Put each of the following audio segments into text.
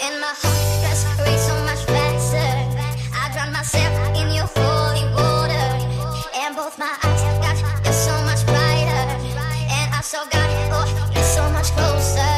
And my heart just race so much faster. I drown myself in your holy water. And both my eyes got you're so much brighter. And I saw God, oh, you're so much closer.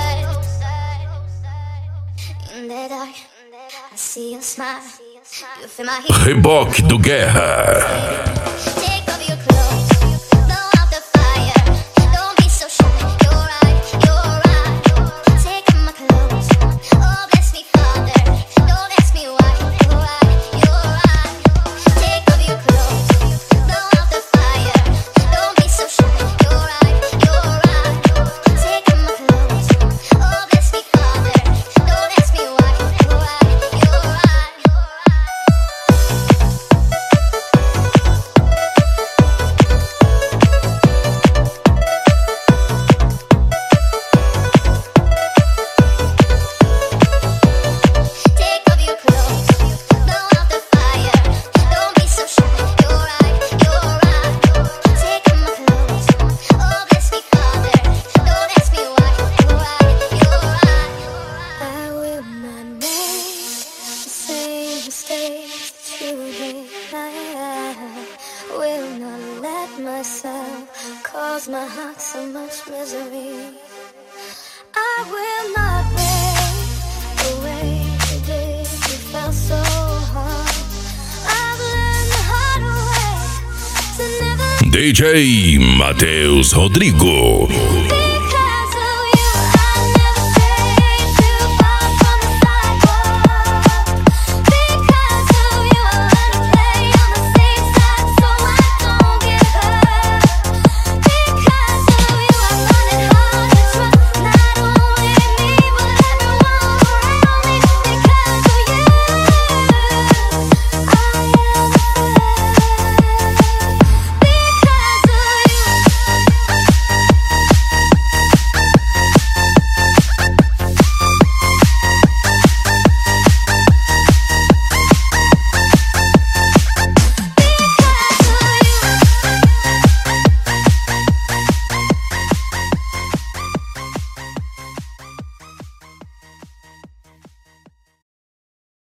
In the dark, I see your smile. You feel my heat. Reboque do Guerra. Take off your clothes, blow out the fire. Don't be so shy, you're right, you're right. Take off my clothes, oh bless me Father. Don't ask me why, you're right, you're right. Take off your clothes, blow out the fire. Don't be so shy, you're right, you're right. Take off my clothes, oh bless me Father. Don't ask me why, you're right, you're right. Take off your clothes, blow out the fire. Don't be so shy, you're right, you're right. Take off my clothes, oh bless me Father. Don't ask me why, you're right, you're right. I will not make the same mistakes that you did. I will not let myself cause my heart so much misery. I will not break the way you did. You felt so hard. I've learned the hard way to never DJ Matheus Rodrigo. be